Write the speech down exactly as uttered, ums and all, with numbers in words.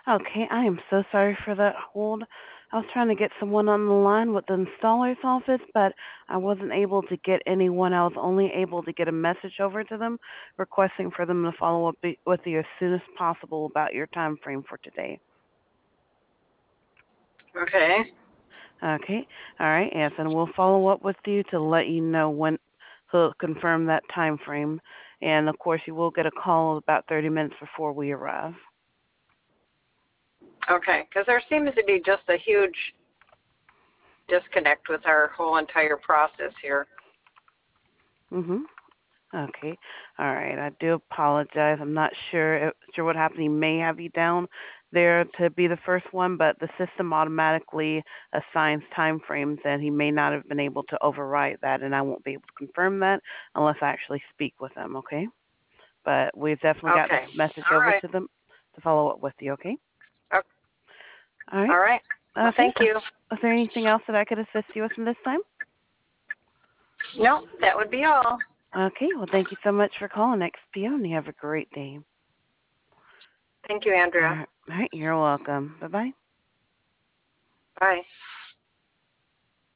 Okay, I am so sorry for that hold. I was trying to get someone on the line with the installer's office, but I wasn't able to get anyone. I was only able to get a message over to them requesting for them to follow up be- with you as soon as possible about your time frame for today. Okay. Okay, all right, yes, and we'll follow up with you to let you know when to confirm that time frame. And of course, you will get a call about thirty minutes before we arrive. Okay. Because there seems to be just a huge disconnect with our whole entire process here. Mhm. Okay. All right. I do apologize. I'm not sure sure what happened. He may have you down there to be the first one, but the system automatically assigns time frames, and he may not have been able to override that, and I won't be able to confirm that unless I actually speak with them. Okay. But we've definitely got this Okay. message All over right. to them to follow up with you. Okay. O- All right. All right. Well, Okay. thank you. Is there anything else that I could assist you with in this time? No, that would be all. Okay. Well, thank you so much for calling X P O, and you have a great day. Thank you, All Andrea. right. All right. You're welcome. Bye bye. Bye.